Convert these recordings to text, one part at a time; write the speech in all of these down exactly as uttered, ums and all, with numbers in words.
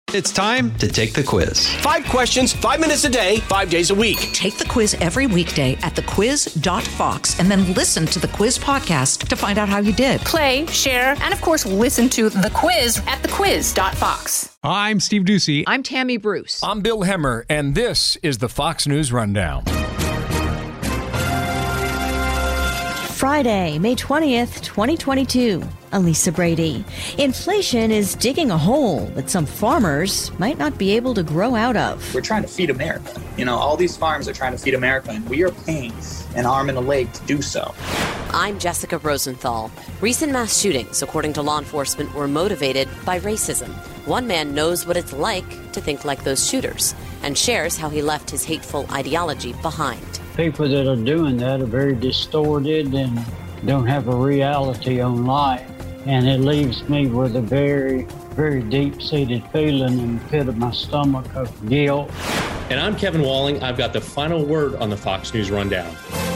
It's time to take the quiz. Five questions, five minutes a day, five days a week. Take the quiz every weekday at the quiz dot fox and then listen to the quiz podcast to find out how you did. Play, share, and of course, listen to the quiz at the quiz dot fox. I'm Steve Ducey. I'm Tammy Bruce. I'm Bill Hemmer, and this is the Fox News Rundown. Friday, May twentieth, twenty twenty-two. Elisa Brady. Inflation is digging a hole that some farmers might not be able to grow out of. We're trying to feed America. You know, all these farms are trying to feed America, and we are paying an arm and a leg to do so. I'm Jessica Rosenthal. Recent mass shootings, according to law enforcement, were motivated by racism. One man knows what it's like to think like those shooters and shares how he left his hateful ideology behind. People that are doing that are very distorted and don't have a reality on life. And it leaves me with a very, very deep-seated feeling in the pit of my stomach of guilt. And I'm Kevin Walling. I've got the final word on the Fox News Rundown.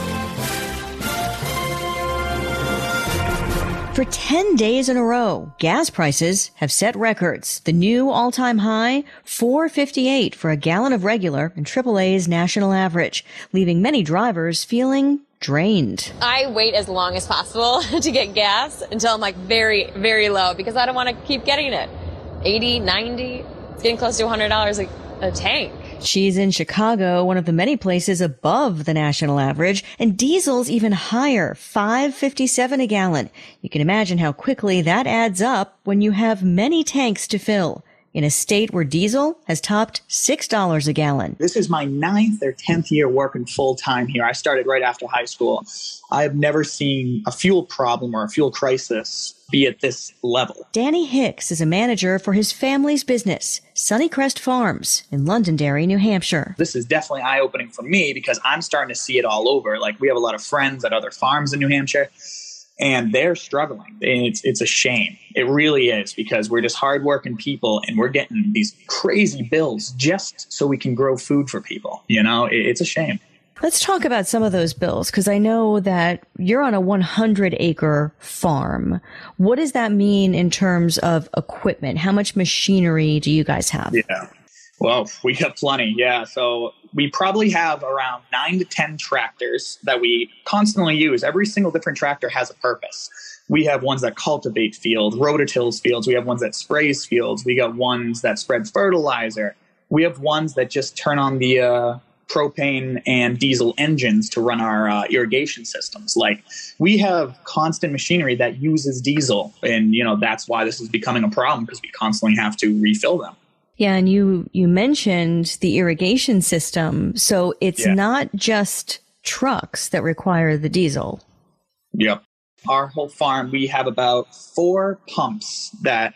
For ten days in a row, gas prices have set records. The new all-time high, four dollars and fifty-eight cents for a gallon of regular and triple A's national average, leaving many drivers feeling drained. I wait as long as possible to get gas until I'm like very, very low because I don't want to keep getting it. eighty, ninety, it's getting close to one hundred dollars a, a tank. She's in Chicago, one of the many places above the national average, and diesel's even higher, five dollars and fifty-seven cents a gallon. You can imagine how quickly that adds up when you have many tanks to fill. In a state where diesel has topped six dollars a gallon. This is my ninth or tenth year working full time here. I started right after high school. I have never seen a fuel problem or a fuel crisis be at this level. Danny Hicks is a manager for his family's business, Sunnycrest Farms in Londonderry, New Hampshire. This is definitely eye-opening for me because I'm starting to see it all over. Like, we have a lot of friends at other farms in New Hampshire, and they're struggling. It's it's a shame. It really is, because we're just hardworking people and we're getting these crazy bills just so we can grow food for people. You know, it, it's a shame. Let's talk about some of those bills, because I know that you're on a one hundred acre farm. What does that mean in terms of equipment? How much machinery do you guys have? Yeah. Well, we have plenty. Yeah. So we probably have around nine to ten tractors that we constantly use. Every single different tractor has a purpose. We have ones that cultivate fields, rototills fields. We have ones that sprays fields. We got ones that spread fertilizer. We have ones that just turn on the uh, propane and diesel engines to run our uh, irrigation systems. Like, we have constant machinery that uses diesel. And, you know, that's why this is becoming a problem, because we constantly have to refill them. Yeah, and you, you mentioned the irrigation system. So it's yeah. not just trucks that require the diesel. Yep. Our whole farm, we have about four pumps that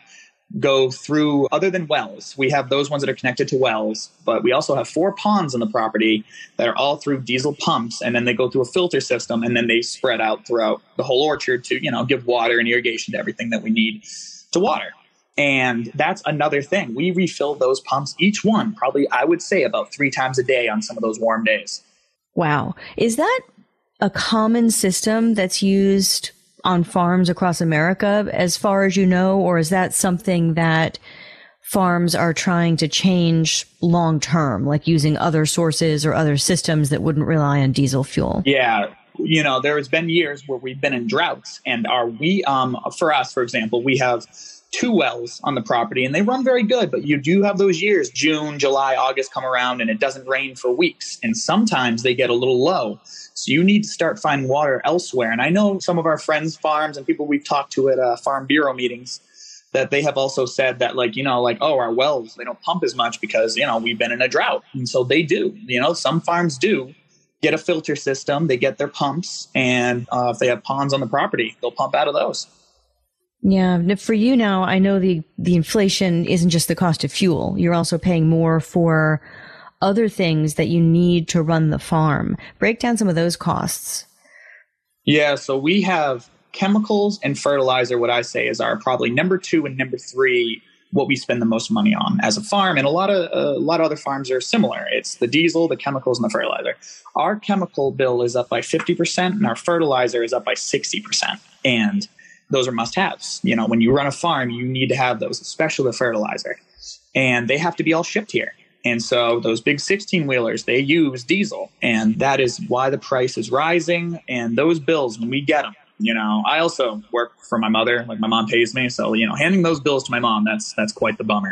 go through, other than wells. We have those ones that are connected to wells, but we also have four ponds on the property that are all through diesel pumps, and then they go through a filter system, and then they spread out throughout the whole orchard to, you know, give water and irrigation to everything that we need to water. And that's another thing. We refill those pumps, each one, probably, I would say, about three times a day on some of those warm days. Wow. Is that a common system that's used on farms across America, as far as you know, or is that something that farms are trying to change long term, like using other sources or other systems that wouldn't rely on diesel fuel? Yeah. You know, there has been years where we've been in droughts, and are we, um, for us, for example, we have two wells on the property and they run very good, but you do have those years, June, July, August come around and it doesn't rain for weeks. And sometimes they get a little low. So you need to start finding water elsewhere. And I know some of our friends' farms and people we've talked to at uh, Farm Bureau meetings, that they have also said that, like, you know, like, oh, our wells, they don't pump as much because, you know, we've been in a drought. And so they do, you know, some farms do get a filter system, they get their pumps, and uh, if they have ponds on the property, they'll pump out of those. Yeah. For you now, I know the, the inflation isn't just the cost of fuel. You're also paying more for other things that you need to run the farm. Break down some of those costs. Yeah. So we have chemicals and fertilizer, what I say is our probably number two and number three, what we spend the most money on as a farm. And a lot of, uh, a lot of other farms are similar. It's the diesel, the chemicals, and the fertilizer. Our chemical bill is up by fifty percent and our fertilizer is up by sixty percent. And those are must-haves. You know, when you run a farm, you need to have those, especially the fertilizer. and they have to be all shipped here. And so those big sixteen wheelers, they use diesel, and that is why the price is rising. And those bills, when we get them, you know, I also work for my mother, like my mom pays me. So, you know, handing those bills to my mom, that's, that's quite the bummer.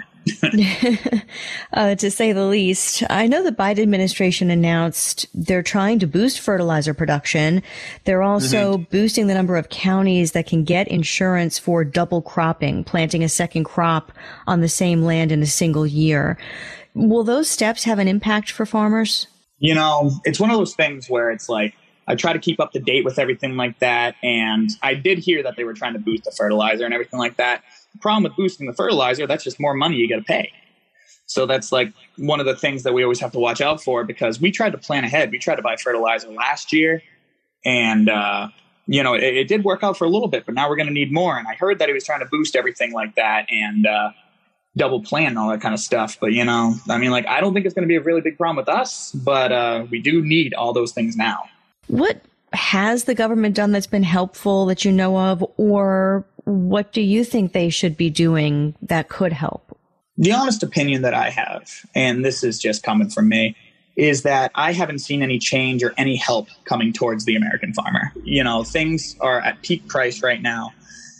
uh, to say the least. I know the Biden administration announced they're trying to boost fertilizer production. They're also mm-hmm. boosting the number of counties that can get insurance for double cropping, planting a second crop on the same land in a single year. Will those steps have an impact for farmers? You know, it's one of those things where it's like, I try to keep up to date with everything like that. And I did hear that they were trying to boost the fertilizer and everything like that. The problem with boosting the fertilizer, that's just more money you got to pay. So that's like one of the things that we always have to watch out for, because we tried to plan ahead. We tried to buy fertilizer last year, and, uh, you know, it, it did work out for a little bit, but now we're going to need more. And I heard that he was trying to boost everything like that and uh, double plan and all that kind of stuff. But, you know, I mean, like, I don't think it's going to be a really big problem with us, but uh, we do need all those things now. What has the government done that's been helpful that you know of, or what do you think they should be doing that could help? The honest opinion that I have, and this is just coming from me, is that I haven't seen any change or any help coming towards the American farmer. You know, things are at peak price right now.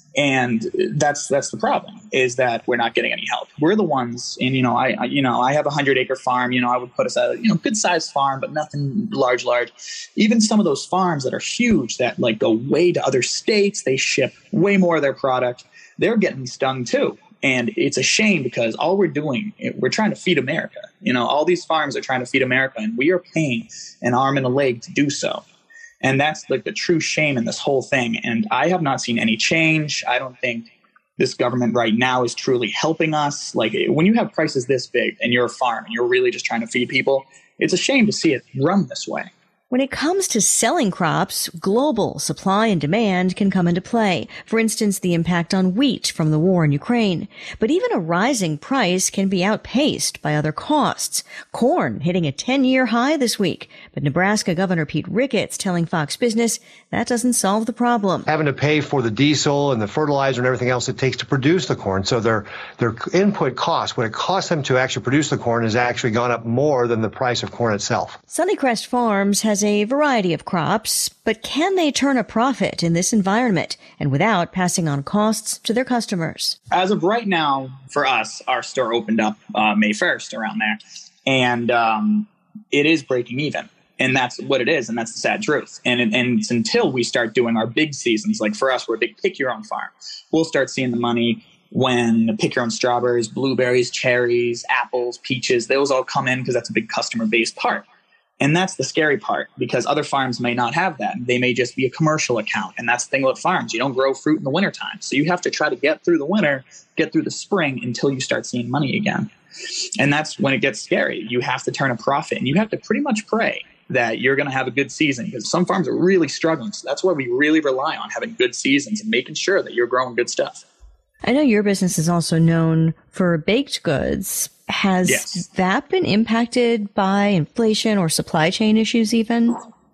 And that's that's the problem, is that we're not getting any help. We're the ones, and, you know, I, I you know, I have a hundred acre farm. You know, I would put us at a, you know, good sized farm, but nothing large, large. Even some of those farms that are huge, that like go way to other states, they ship way more of their product. They're getting stung too. And it's a shame, because all we're doing, we're trying to feed America. You know, all these farms are trying to feed America, and we are paying an arm and a leg to do so. And that's like the true shame in this whole thing. And I have not seen any change. I don't think this government right now is truly helping us. Like, when you have prices this big and you're a farm and you're really just trying to feed people, it's a shame to see it run this way. When it comes to selling crops, global supply and demand can come into play. For instance, the impact on wheat from the war in Ukraine. But even a rising price can be outpaced by other costs. Corn hitting a ten-year high this week. But Nebraska Governor Pete Ricketts telling Fox Business that doesn't solve the problem. Having to pay for the diesel and the fertilizer and everything else it takes to produce the corn. So their their input cost, what it costs them to actually produce the corn, has actually gone up more than the price of corn itself. Sunnycrest Farms has a variety of crops, but can they turn a profit in this environment and without passing on costs to their customers? As of right now, for us, our store opened up uh, May first, around there, and um, it is breaking even. And that's what it is, and that's the sad truth. And, and it's until we start doing our big seasons, like for us, we're a big pick-your-own farm. We'll start seeing the money when pick-your-own strawberries, blueberries, cherries, apples, peaches, those all come in, because that's a big customer-based part. And that's the scary part, because other farms may not have that. They may just be a commercial account. And that's the thing about farms. You don't grow fruit in the wintertime. So you have to try to get through the winter, get through the spring, until you start seeing money again. And that's when it gets scary. You have to turn a profit, and you have to pretty much pray that you're going to have a good season, because some farms are really struggling. So that's why we really rely on having good seasons and making sure that you're growing good stuff. I know your business is also known for baked goods. Has yes. that been impacted by inflation or supply chain issues even?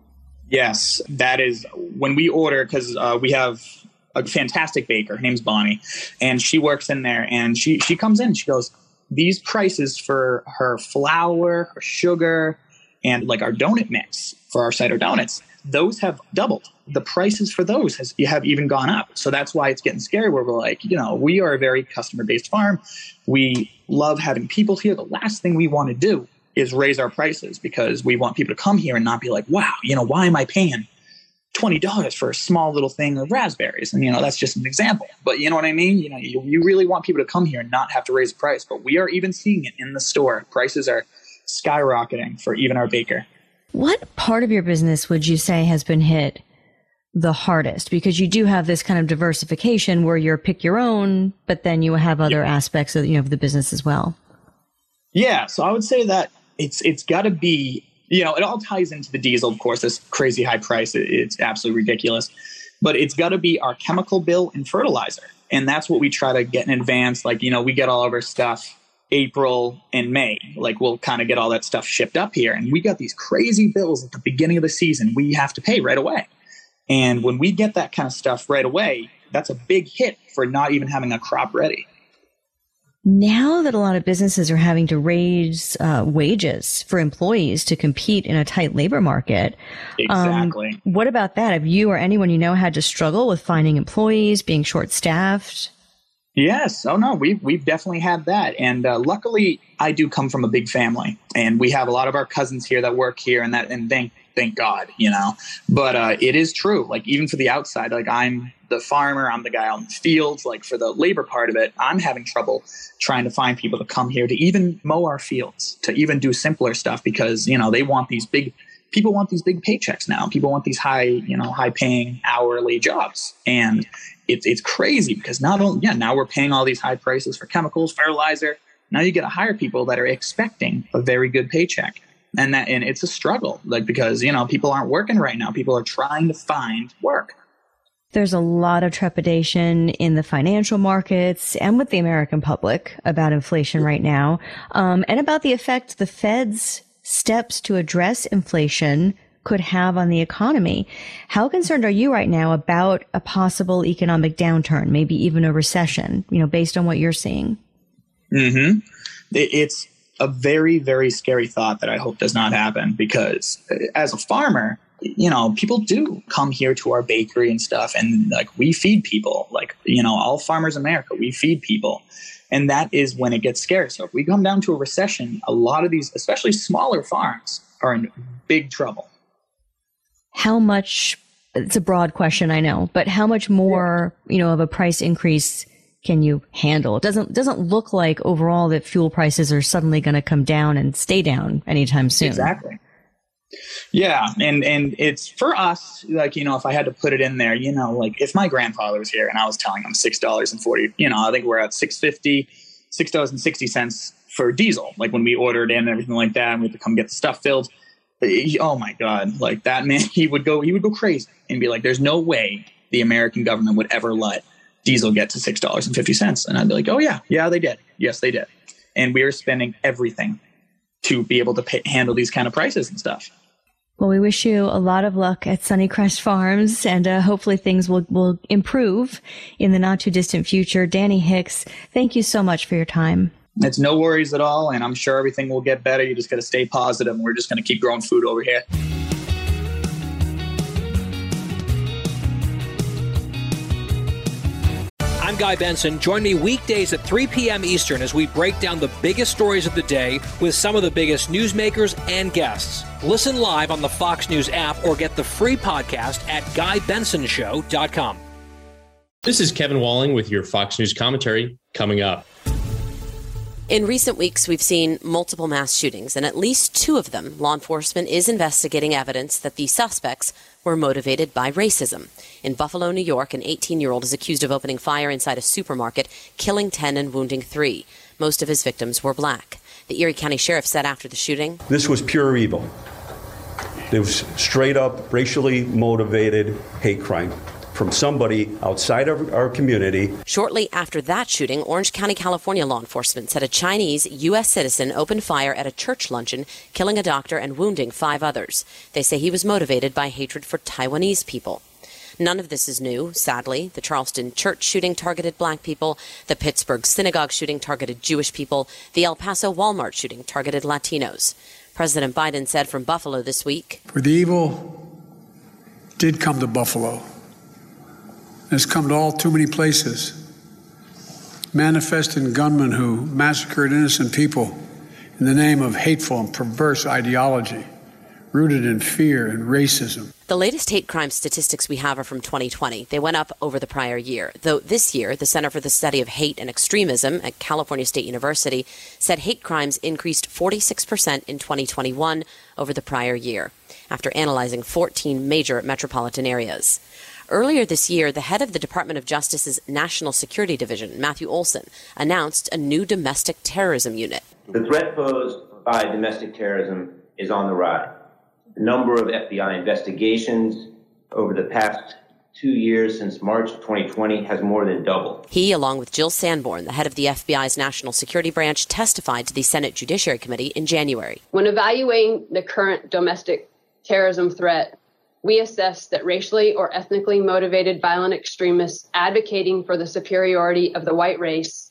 Yes, that is when we order, because uh, we have a fantastic baker. Her name's Bonnie, and she works in there, and she, she comes in and she goes, these prices for her flour, her sugar, and like our donut mix for our cider donuts, those have doubled. The prices for those has, have even gone up. So that's why it's getting scary, where we're like, you know, we are a very customer-based farm. We love having people here. The last thing we want to do is raise our prices, because we want people to come here and not be like, wow, you know, why am I paying twenty dollars for a small little thing of raspberries? And, you know, that's just an example. But you know what I mean? You know, you, you really want people to come here and not have to raise the price. But we are even seeing it in the store. Prices are skyrocketing for even our baker. What part of your business would you say has been hit the hardest? Because you do have this kind of diversification where you're pick your own, but then you have other yeah. aspects of, you know, of the business as well. Yeah. So I would say that it's it's got to be, you know, it all ties into the diesel, of course, this crazy high price. It, it's absolutely ridiculous. But it's got to be our chemical bill and fertilizer. And that's what we try to get in advance. Like, you know, we get all of our stuff April and May, like we'll kind of get all that stuff shipped up here. And we got these crazy bills at the beginning of the season we have to pay right away. And when we get that kind of stuff right away, that's a big hit for not even having a crop ready. Now that a lot of businesses are having to raise uh, wages for employees to compete in a tight labor market, exactly. Um, what about that? Have you or anyone you know had to struggle with finding employees, being short-staffed? Yes. Oh, no, we've, we've definitely had that. And uh, luckily, I do come from a big family, and we have a lot of our cousins here that work here, and that, and thank, thank God, you know. But uh, it is true. Like, even for the outside, like, I'm the farmer, I'm the guy out in the fields. Like, for the labor part of it, I'm having trouble trying to find people to come here to even mow our fields, to even do simpler stuff, because, you know, they want these big, people want these big paychecks now. People want these high, you know, high paying hourly jobs. And it's it's crazy because not only, yeah, now we're paying all these high prices for chemicals, fertilizer. Now you get to hire people that are expecting a very good paycheck. And that, and it's a struggle, like, because, you know, people aren't working right now. People are trying to find work. There's a lot of trepidation in the financial markets and with the American public about inflation right now, um, and about the effect the Fed's steps to address inflation could have on the economy. How concerned are you right now about a possible economic downturn, maybe even a recession, you know, based on what you're seeing? Mm-hmm. It's a very, very scary thought that I hope does not happen, because as a farmer, you know, people do come here to our bakery and stuff, and like, we feed people, like, you know, all farmers in America, we feed people. And that is when it gets scary. So if we come down to a recession, a lot of these, especially smaller farms, are in big trouble. How much, it's a broad question, I know, but how much more, you know, of a price increase can you handle? It doesn't, doesn't look like overall that fuel prices are suddenly going to come down and stay down anytime soon. Exactly. Yeah. And, and it's for us, like, you know, if I had to put it in there, you know, like, if my grandfather was here and I was telling him six dollars and forty, you know, I think we're at six fifty, six dollars and sixty cents for diesel. Like, when we ordered in and everything like that, and we had to come get the stuff filled. Oh my God. Like, that man, he would go, he would go crazy and be like, there's no way the American government would ever let diesel get to six dollars and fifty cents. And I'd be like, oh yeah, yeah, they did. Yes, they did. And we are spending everything to be able to pay, handle these kind of prices and stuff. Well, we wish you a lot of luck at Sunnycrest Farms, and uh, hopefully things will, will improve in the not too distant future. Danny Hicks, thank you so much for your time. It's no worries at all, and I'm sure everything will get better. You just got to stay positive, and we're just going to keep growing food over here. I'm Guy Benson. Join me weekdays at three p.m. Eastern as we break down the biggest stories of the day with some of the biggest newsmakers and guests. Listen live on the Fox News app or get the free podcast at guy benson show dot com. This is Kevin Walling with your Fox News commentary coming up. In recent weeks, we've seen multiple mass shootings, and at least two of them, law enforcement is investigating evidence that the suspects were motivated by racism. In Buffalo, New York, an eighteen-year-old is accused of opening fire inside a supermarket, killing ten and wounding three. Most of his victims were black. The Erie County Sheriff said after the shooting, "This was pure evil. It was straight up racially motivated hate crime from somebody outside of our community." Shortly after that shooting, Orange County, California law enforcement said a Chinese U S citizen opened fire at a church luncheon, killing a doctor and wounding five others. They say he was motivated by hatred for Taiwanese people. None of this is new, sadly. The Charleston church shooting targeted black people. The Pittsburgh synagogue shooting targeted Jewish people. The El Paso Walmart shooting targeted Latinos. President Biden said from Buffalo this week, "For the evil did come to Buffalo. It's come to all too many places. Manifesting gunmen who massacred innocent people in the name of hateful and perverse ideology, rooted in fear and racism." The latest hate crime statistics we have are from twenty twenty. They went up over the prior year, though this year, the Center for the Study of Hate and Extremism at California State University said hate crimes increased forty-six percent in twenty twenty-one over the prior year, after analyzing fourteen major metropolitan areas. Earlier this year, the head of the Department of Justice's National Security Division, Matthew Olson, announced a new domestic terrorism unit. The threat posed by domestic terrorism is on the rise. The number of F B I investigations over the past two years since March of twenty twenty has more than doubled. He, along with Jill Sanborn, the head of the F B I's National Security Branch, testified to the Senate Judiciary Committee in January. When evaluating the current domestic terrorism threat, we assess that racially or ethnically motivated violent extremists advocating for the superiority of the white race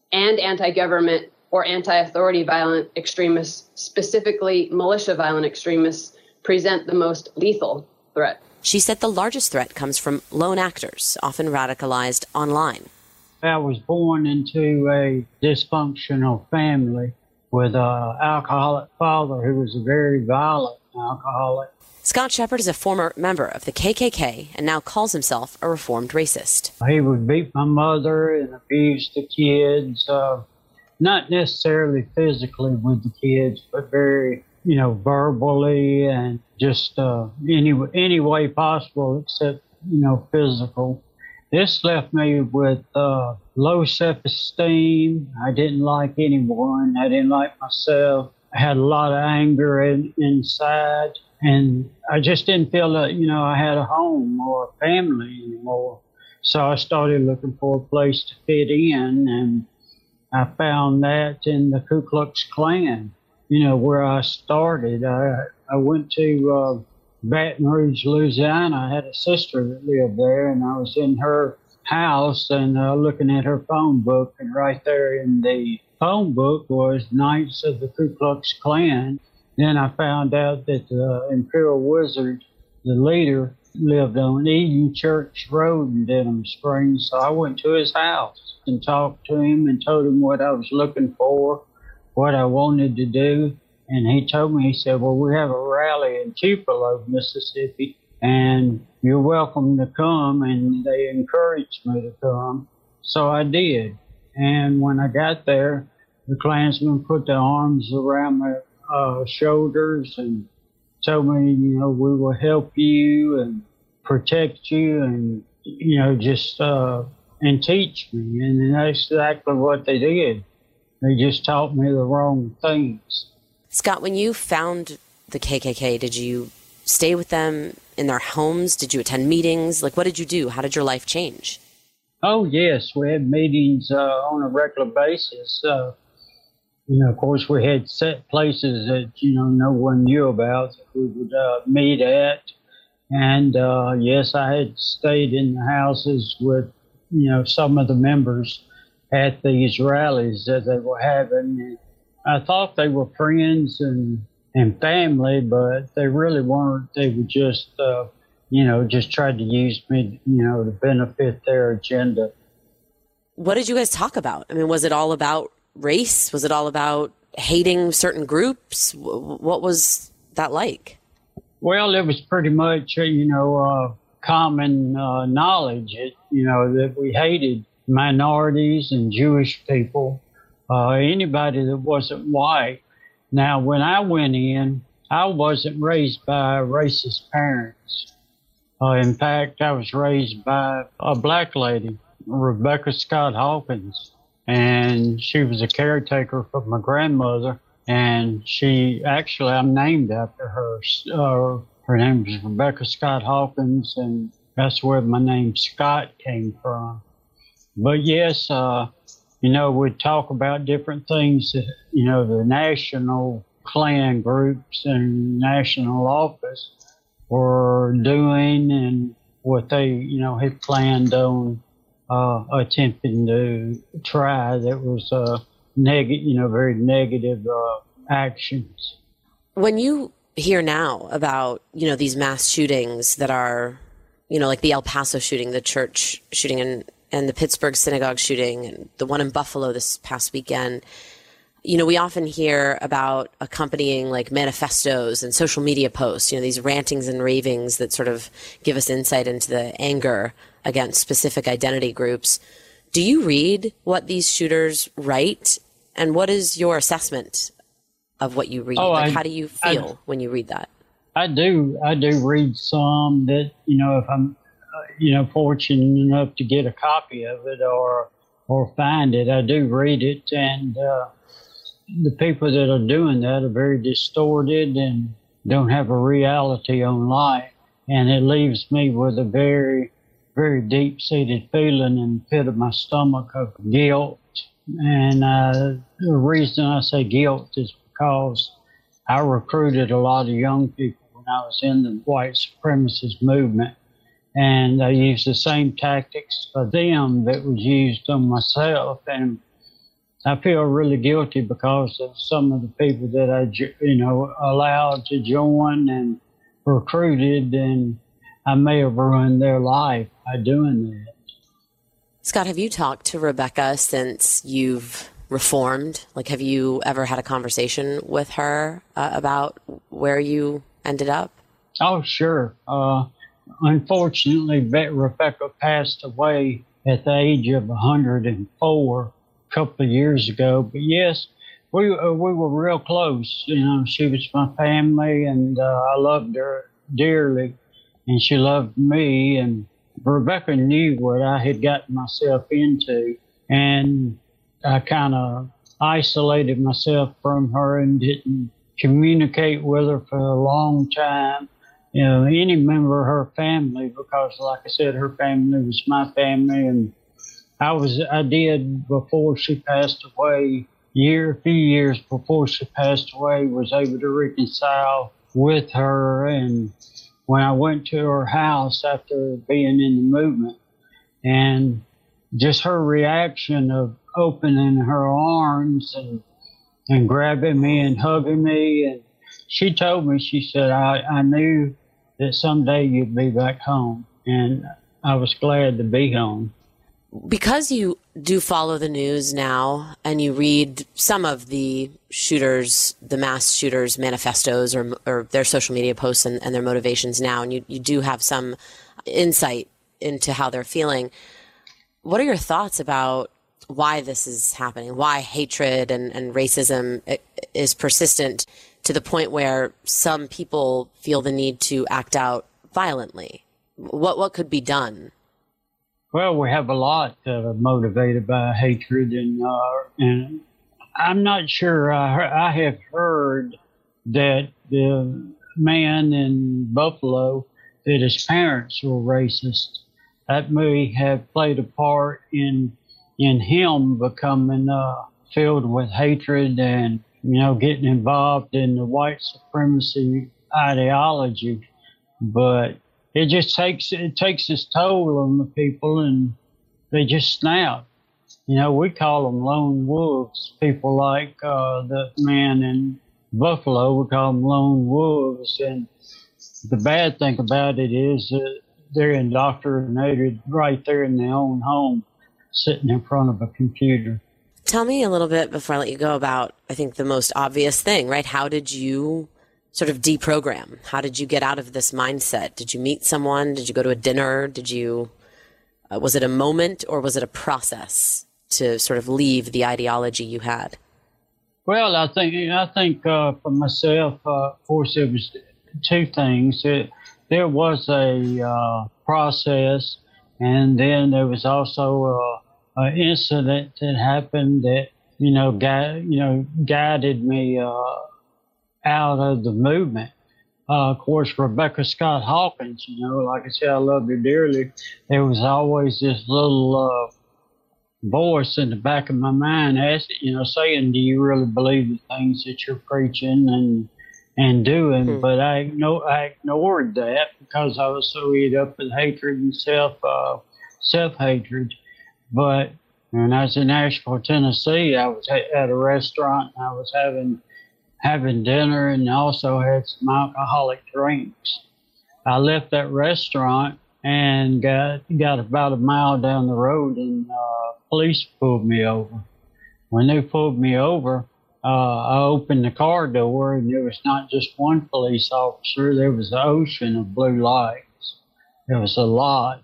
and anti-government or anti-authority violent extremists, specifically militia violent extremists, present the most lethal threat. She said the largest threat comes from lone actors, often radicalized online. I was born into a dysfunctional family with an alcoholic father who was a very violent alcoholic. Scott Shepard is a former member of the K K K and now calls himself a reformed racist. He would beat my mother and abuse the kids, uh, not necessarily physically with the kids, but very, you know, verbally and just uh, any, any way possible except, you know, physical. This left me with uh, low self-esteem. I didn't like anyone. I didn't like myself. I had a lot of anger in, inside. And I just didn't feel that, you know, I had a home or a family anymore. So I started looking for a place to fit in. And I found that in the Ku Klux Klan, you know, where I started. I, I went to uh, Baton Rouge, Louisiana. I had a sister that lived there, and I was in her house and uh, looking at her phone book. And right there in the phone book was Knights of the Ku Klux Klan. Then I found out that the Imperial Wizard, the leader, lived on Eden Church Road in Denham Springs. So I went to his house and talked to him and told him what I was looking for, what I wanted to do. And he told me, he said, well, we have a rally in Tupelo, Mississippi, and you're welcome to come. And they encouraged me to come. So I did. And when I got there, the Klansmen put their arms around my uh, shoulders and told me, you know, we will help you and protect you and, you know, just, uh, and teach me. And that's exactly what they did. They just taught me the wrong things. Scott, when you found the K K K, did you stay with them in their homes? Did you attend meetings? Like, what did you do? How did your life change? Oh, yes. We had meetings uh, on a regular basis. Uh, you know, of course, we had set places that, you know, no one knew about that we would uh, meet at. And, uh, yes, I had stayed in the houses with, you know, some of the members at these rallies that they were having. I thought they were friends and, and family, but they really weren't. They were just, uh, you know, just tried to use me, you know, to benefit their agenda. What did you guys talk about? I mean, was it all about race? Was it all about hating certain groups? What was that like? Well, it was pretty much, you know, uh, common uh, knowledge, it, you know, that we hated minorities and Jewish people, uh, anybody that wasn't white. Now, when I went in, I wasn't raised by racist parents. Uh, in fact, I was raised by a black lady, Rebecca Scott Hawkins, and she was a caretaker for my grandmother. And she actually, I'm named after her. Uh, her name was Rebecca Scott Hawkins, and that's where my name Scott came from. But yes, uh, you know, we'd talk about different things that, you know, the national Klan groups and national office were doing and what they, you know, had planned on uh, attempting to try that was uh, negative, you know, very negative uh, actions. When you hear now about, you know, these mass shootings that are, you know, like the El Paso shooting, the church shooting, and, and the Pittsburgh synagogue shooting, and the one in Buffalo this past weekend, you know, we often hear about accompanying like manifestos and social media posts, you know, these rantings and ravings that sort of give us insight into the anger against specific identity groups. Do you read what these shooters write? And what is your assessment of what you read? Oh, like, I, how do you feel I, when you read that? I do. I do read some that, you know, if I'm, uh, you know, fortunate enough to get a copy of it or or find it, I do read it. And uh, the people that are doing that are very distorted and don't have a reality on life. And it leaves me with a very, very deep-seated feeling in the pit of my stomach of guilt. And uh, the reason I say guilt is because I recruited a lot of young people when I was in the white supremacist movement. And I used the same tactics for them that was used on myself. And I feel really guilty because of some of the people that I, you know, allowed to join and recruited, and I may have ruined their life by doing that. Scott, have you talked to Rebecca since you've reformed? Like, have you ever had a conversation with her uh, about where you ended up? Oh, sure. Uh, unfortunately, Rebecca passed away at the age of one hundred four a couple of years ago. But yes, we uh, we were real close. You know, she was my family, and uh, I loved her dearly, and she loved me. And Rebecca knew what I had gotten myself into, and I kind of isolated myself from her and didn't communicate with her for a long time. You know, any member of her family, because like I said, her family was my family, and I was, I did before she passed away, year, a few years before she passed away, was able to reconcile with her. And when I went to her house after being in the movement, and just her reaction of opening her arms and and grabbing me and hugging me. And she told me, she said, I, I knew that someday you'd be back home. And I was glad to be home. Because you do follow the news now and you read some of the shooters, the mass shooters' manifestos or, or their social media posts and, and their motivations now, and you, you do have some insight into how they're feeling, what are your thoughts about why this is happening, why hatred and, and racism is persistent to the point where some people feel the need to act out violently? What what could be done? Well, we have a lot that are motivated by hatred, and uh, and I'm not sure. I, I have heard that the man in Buffalo, that his parents were racist. That may have played a part in in him becoming uh, filled with hatred and, you know, getting involved in the white supremacy ideology. But it just takes it takes its toll on the people, and they just snap. You know, we call them lone wolves. People like uh, the man in Buffalo, we call them lone wolves. And the bad thing about it is that they're indoctrinated right there in their own home, sitting in front of a computer. Tell me a little bit before I let you go about, I think, the most obvious thing, right? How did you sort of deprogram? How did you get out of this mindset? Did you meet someone? Did you go to a dinner? Did you, uh, was it a moment or was it a process to sort of leave the ideology you had? Well, I think, I think uh, for myself, uh, of course, it was two things. It, there was a uh, process, and then there was also uh, an incident that happened that, you know, guide, you know, guided me uh, out of the movement. Uh, of course, Rebecca Scott Hawkins, you know, like I said, I loved her dearly. There was always this little uh, voice in the back of my mind asking, you know, saying, do you really believe the things that you're preaching and and doing? Mm-hmm. But I, no, I ignored that because I was so eat up with hatred and self, uh, self-hatred. But when I was in Nashville, Tennessee, I was at a restaurant and I was having having dinner and also had some alcoholic drinks. I left that restaurant and got got about a mile down the road, and uh, police pulled me over. When they pulled me over, uh, I opened the car door, and there was not just one police officer. There was an ocean of blue lights. There was a lot.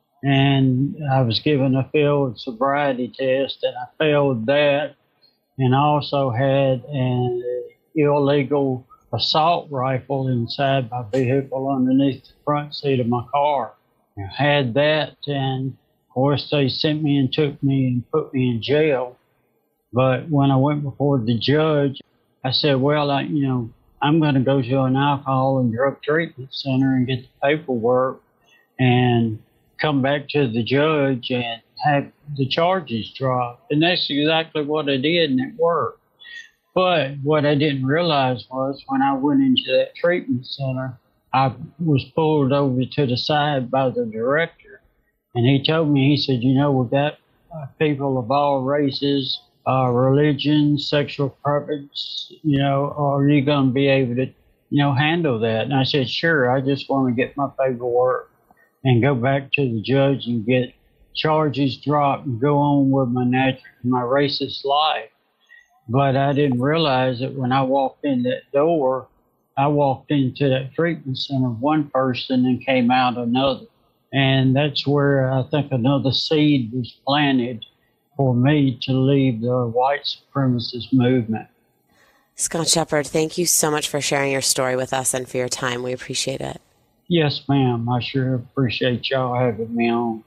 And I was given a field sobriety test, and I failed that, and also had an illegal assault rifle inside my vehicle underneath the front seat of my car. I had that, and of course they sent me and took me and put me in jail. But when I went before the judge, I said, well, I, you know, I'm going to go to an alcohol and drug treatment center and get the paperwork and come back to the judge and have the charges dropped. And that's exactly what I did, and it worked. But what I didn't realize was when I went into that treatment center, I was pulled over to the side by the director. And he told me, he said, you know, we've got people of all races uh, religion, sexual preference, you know, are you going to be able to, you know, handle that? And I said, sure, I just want to get my paperwork and go back to the judge and get charges dropped and go on with my natural, my racist life. But I didn't realize that when I walked in that door, I walked into that treatment center one person and came out another. And that's where I think another seed was planted for me to leave the white supremacist movement. Scott Shepard, thank you so much for sharing your story with us and for your time. We appreciate it. Yes, ma'am. I sure appreciate y'all having me on.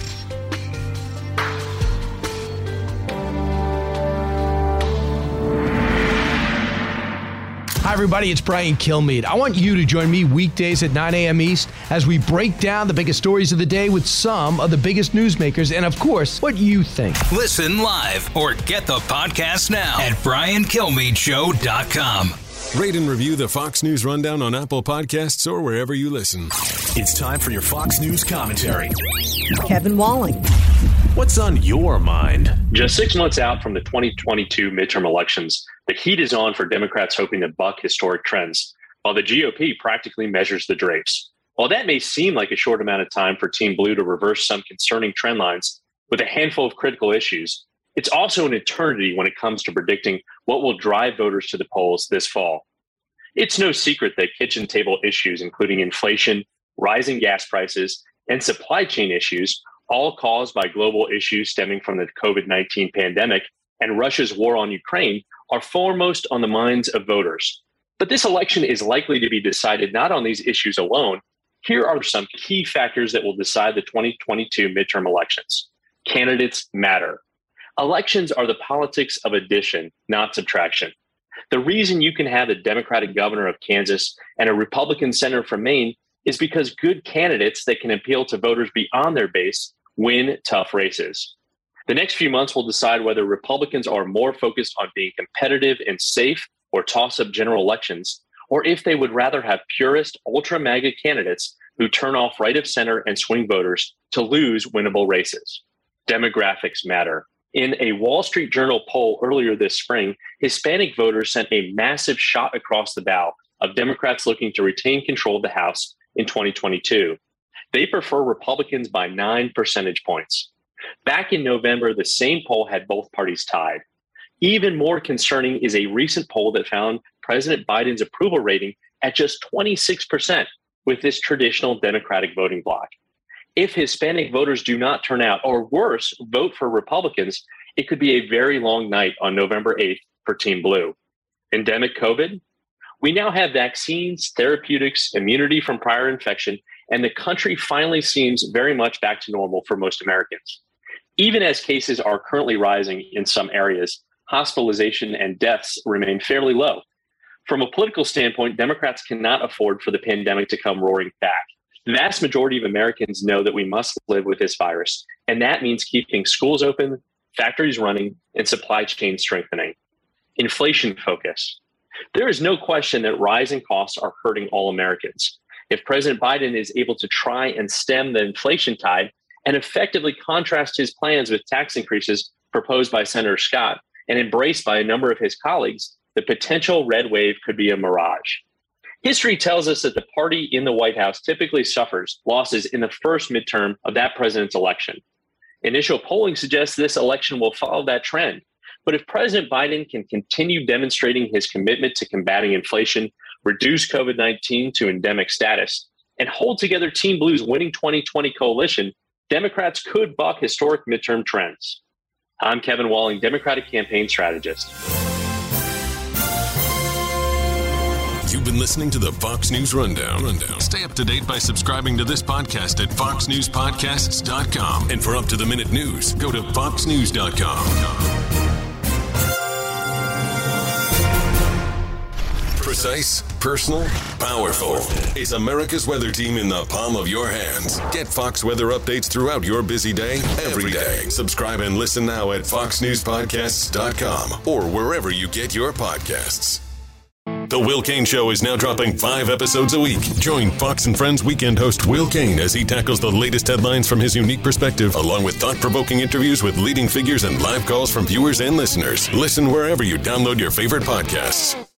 Hi, everybody. It's Brian Kilmeade. I want you to join me weekdays at nine a.m. East as we break down the biggest stories of the day with some of the biggest newsmakers and, of course, what you think. Listen live or get the podcast now at brian kilmeade show dot com. Rate and review the Fox News Rundown on Apple Podcasts or wherever you listen. It's time for your Fox News commentary. Kevin Walling. What's on your mind? Just six months out from the twenty twenty-two midterm elections, the heat is on for Democrats hoping to buck historic trends, while the G O P practically measures the drapes. While that may seem like a short amount of time for Team Blue to reverse some concerning trend lines with a handful of critical issues, it's also an eternity when it comes to predicting what will drive voters to the polls this fall. It's no secret that kitchen table issues, including inflation, rising gas prices, and supply chain issues, all caused by global issues stemming from the covid nineteen pandemic and Russia's war on Ukraine, are foremost on the minds of voters. But this election is likely to be decided not on these issues alone. Here are some key factors that will decide the twenty twenty-two midterm elections. Candidates matter. Elections are the politics of addition, not subtraction. The reason you can have a Democratic governor of Kansas and a Republican senator from Maine is because good candidates that can appeal to voters beyond their base win tough races. The next few months will decide whether Republicans are more focused on being competitive and safe or toss-up general elections, or if they would rather have purist, ultra-MAGA candidates who turn off right of center and swing voters to lose winnable races. Demographics matter. In a Wall Street Journal poll earlier this spring, Hispanic voters sent a massive shot across the bow of Democrats looking to retain control of the House in twenty twenty-two. They prefer Republicans by nine percentage points. Back in November, the same poll had both parties tied. Even more concerning is a recent poll that found President Biden's approval rating at just twenty-six percent with this traditional Democratic voting bloc. If Hispanic voters do not turn out, or worse, vote for Republicans, it could be a very long night on November eighth for Team Blue. Endemic COVID? We now have vaccines, therapeutics, immunity from prior infection, and the country finally seems very much back to normal for most Americans. Even as cases are currently rising in some areas, hospitalization and deaths remain fairly low. From a political standpoint, Democrats cannot afford for the pandemic to come roaring back. The vast majority of Americans know that we must live with this virus, and that means keeping schools open, factories running, and supply chains strengthening. Inflation focus. There is no question that rising costs are hurting all Americans. If President Biden is able to try and stem the inflation tide and effectively contrast his plans with tax increases proposed by Senator Scott and embraced by a number of his colleagues, the potential red wave could be a mirage. History tells us that the party in the White House typically suffers losses in the first midterm of that president's election. Initial polling suggests this election will follow that trend. But if President Biden can continue demonstrating his commitment to combating inflation, reduce COVID nineteen to endemic status, and hold together Team Blue's winning twenty twenty coalition, Democrats could buck historic midterm trends. I'm Kevin Walling, Democratic campaign strategist. You've been listening to the Fox News Rundown. Rundown. Stay up to date by subscribing to this podcast at fox news podcasts dot com. And for up-to-the-minute news, go to fox news dot com. Precise, personal, powerful. It's America's weather team in the palm of your hands. Get Fox weather updates throughout your busy day, every day. Subscribe and listen now at fox news podcasts dot com or wherever you get your podcasts. The Will Cain Show is now dropping five episodes a week. Join Fox and Friends weekend host Will Cain as he tackles the latest headlines from his unique perspective, along with thought-provoking interviews with leading figures and live calls from viewers and listeners. Listen wherever you download your favorite podcasts.